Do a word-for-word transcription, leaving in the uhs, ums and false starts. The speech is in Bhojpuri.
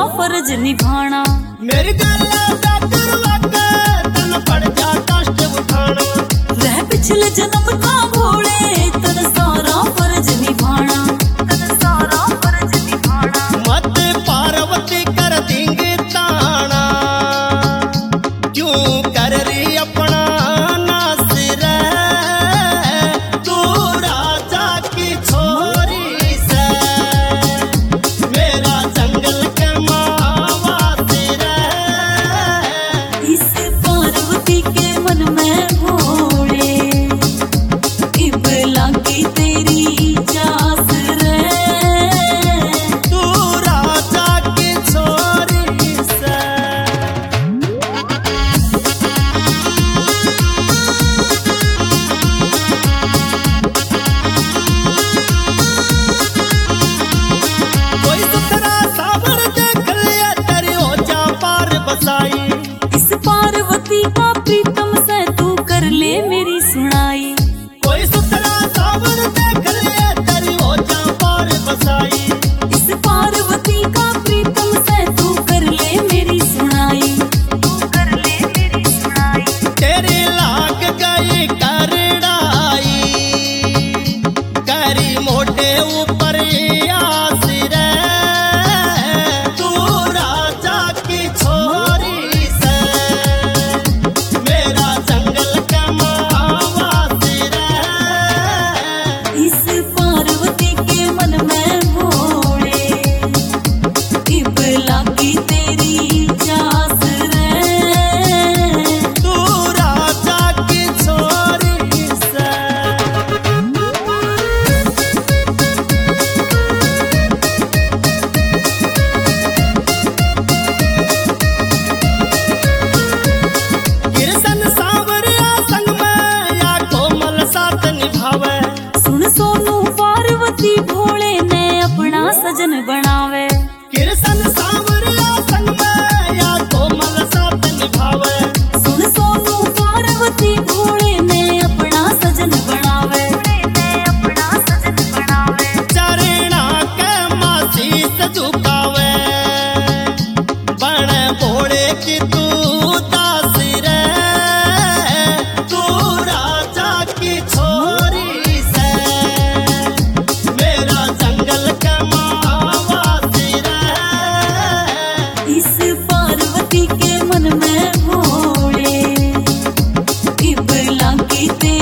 फर्ज निभाना। मेरी गल्ला दा करवा के तन पड़ जा कष्ट उठाना। रह पिछले जन्म का भोले तन सारा फर्ज निभाना। तन सारा फर्ज निभाना। मत पार्वती कर देंगे ताना, क्यों कर रही अपना नासिर, तू राजा की छोरी से मेरा जंगल के मावासिर। इस पार्वती के मन में भोले इब लागी तेरी जास रे, तू राजा की छोरी से। कोई सुथरा सावर देख लिया तेरी हो जा पार बसाई। इस पार्वती का प्रीतम से तू कर ले मेरी सुनाई। कोई सुथरा सावर देख लिया तेरी हो जा पार बसाई। इस पार्वती का प्रीतम से तू कर ले मेरी सुनाई। तू कर ले मेरी सुनाई। तेरी लाग गई करड़ाई, करी मोटे ऊपर आसिर, तू राजा की छोरी से मेरा जंगल का मावासिर। इस पार्वती के मन में भोले इब लागी तेरी जास रे, तू राजा की छोरी से। कृष्ण सांवरिया संग में या कोमल साथ निभावे। सुन सोनू पार्वती भोले ने अपना सजन बनावे। कृष्ण सांवरिया संग में या कोमल साथ निभावे। सुन सोनू पार्वती भोले ने अपना सजन बनावे। अपना सजन बनावे। चरणा के मासीस झुकावे, बण भोले की तू दासी रे, तू राजा की छोरी से मेरा जंगल का मावासिर। इस पार्वती के मन में भोले इब लागी तेरी